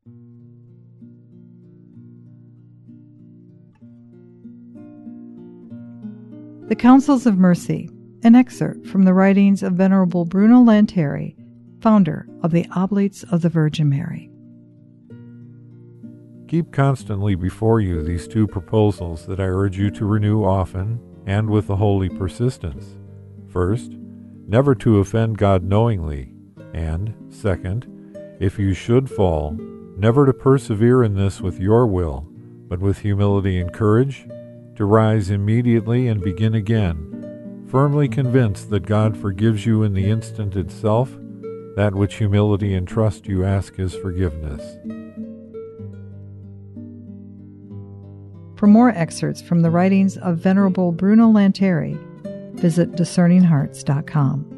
The Counsels of Mercy, an excerpt from the writings of Venerable Bruno Lanteri, founder of the Oblates of the Virgin Mary. Keep constantly before you these two proposals that I urge you to renew often and with a holy persistence. First, never to offend God knowingly, and, second, if you should fall, never to persevere in this with your will, but with humility and courage, to rise immediately and begin again, firmly convinced that God forgives you in the instant itself, that which humility and trust you ask His forgiveness. For more excerpts from the writings of Venerable Bruno Lanteri, visit discerninghearts.com.